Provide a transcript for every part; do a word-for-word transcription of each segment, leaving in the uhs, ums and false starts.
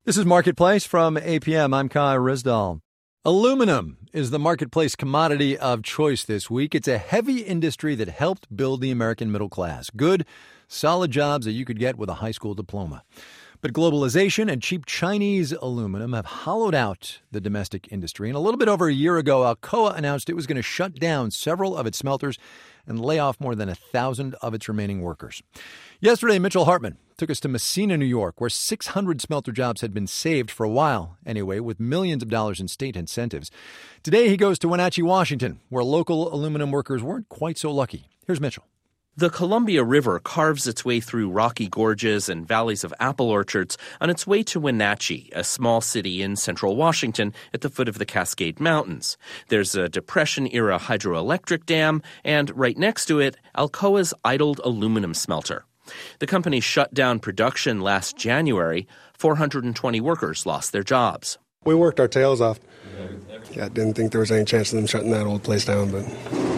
This is Marketplace from A P M. I'm Kai Risdall. Aluminum is the marketplace commodity of choice this week. It's a heavy industry that helped build the American middle class. Good, solid jobs that you could get with a high school diploma. But globalization and cheap Chinese aluminum have hollowed out the domestic industry. And a little bit over a year ago, Alcoa announced it was going to shut down several of its smelters and lay off more than a thousand of its remaining workers. Yesterday, Mitchell Hartman took us to Massena, New York, where six hundred smelter jobs had been saved for a while, anyway, with millions of dollars in state incentives. Today, he goes to Wenatchee, Washington, where local aluminum workers weren't quite so lucky. Here's Mitchell. The Columbia River carves its way through rocky gorges and valleys of apple orchards on its way to Wenatchee, a small city in central Washington at the foot of the Cascade Mountains. There's a Depression-era hydroelectric dam, and right next to it, Alcoa's idled aluminum smelter. The company shut down production last January. four hundred twenty workers lost their jobs. We worked our tails off. Yeah, I didn't think there was any chance of them shutting that old place down, but...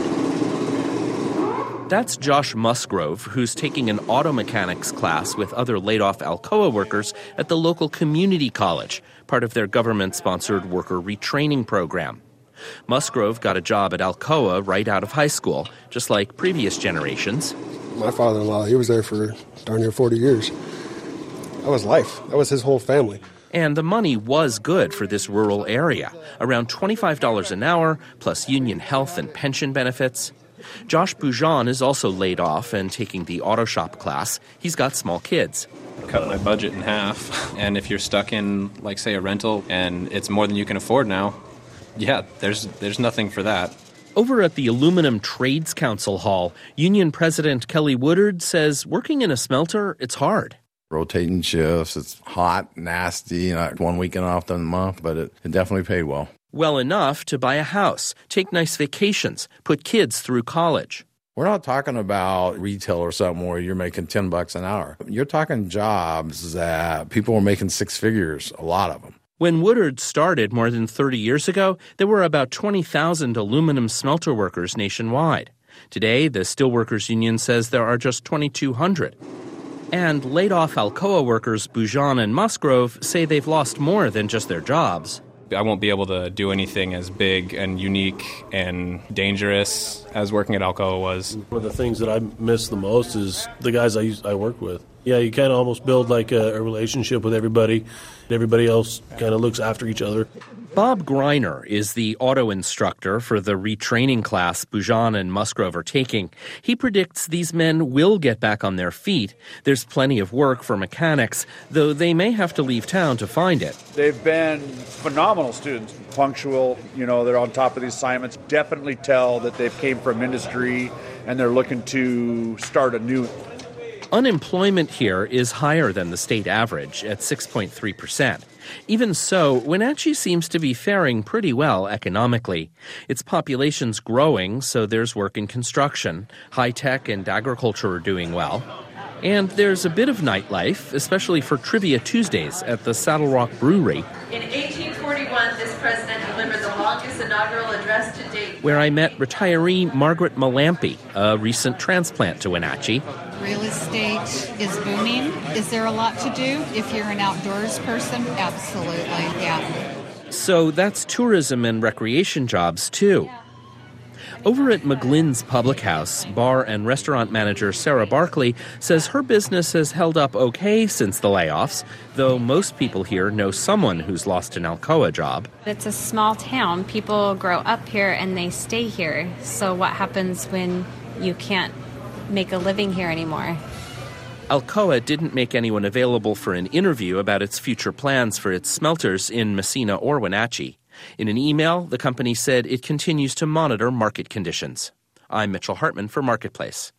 That's Josh Musgrove, who's taking an auto mechanics class with other laid-off Alcoa workers at the local community college, part of their government-sponsored worker retraining program. Musgrove got a job at Alcoa right out of high school, just like previous generations. My father-in-law, he was there for darn near forty years. That was life. That was his whole family. And the money was good for this rural area, around twenty-five dollars an hour, plus union health and pension benefits. Josh Boujon is also laid off and taking the auto shop class. He's got small kids. Cut my budget in half. And if you're stuck in, like, say, a rental and it's more than you can afford now, yeah, there's there's nothing for that. Over at the Aluminum Trades Council Hall, Union President Kelly Woodard says working in a smelter, it's hard. Rotating shifts, it's hot, nasty, not one weekend off the month, but it, it definitely paid well. Well enough to buy a house, take nice vacations, put kids through college. We're not talking about retail or something where you're making ten bucks an hour. You're talking jobs that people were making six figures, a lot of them. When Woodard started more than thirty years ago, there were about twenty thousand aluminum smelter workers nationwide. Today, the Steelworkers Union says there are just twenty-two hundred. And laid-off Alcoa workers Boujon and Musgrove say they've lost more than just their jobs. I won't be able to do anything as big and unique and dangerous as working at Alcoa was. One of the things that I miss the most is the guys I used, I work with. Yeah, you kind of almost build like a, a relationship with everybody. Everybody else kind of looks after each other. Bob Greiner is the auto instructor for the retraining class Boujon and Musgrove are taking. He predicts these men will get back on their feet. There's plenty of work for mechanics, though they may have to leave town to find it. They've been phenomenal students, punctual, you know, they're on top of these assignments. Definitely tell that they've came from industry and they're looking to start a new. Unemployment here is higher than the state average at six point three percent. Even so, Wenatchee seems to be faring pretty well economically. Its population's growing, so there's work in construction. High-tech and agriculture are doing well. And there's a bit of nightlife, especially for Trivia Tuesdays at the Saddle Rock Brewery. In eighteen forty-one, this president delivered the longest inaugural address to date. Where I met retiree Margaret Malampy, a recent transplant to Wenatchee. Real estate is booming. Is there a lot to do if you're an outdoors person? Absolutely, yeah. So that's tourism and recreation jobs, too. Over at McGlynn's Public House, bar and restaurant manager Sarah Barkley says her business has held up okay since the layoffs, though most people here know someone who's lost an Alcoa job. It's a small town. People grow up here and they stay here. So what happens when you can't make a living here anymore? Alcoa didn't make anyone available for an interview about its future plans for its smelters in Massena or Wenatchee. In an email, the company said it continues to monitor market conditions. I'm Mitchell Hartman for Marketplace.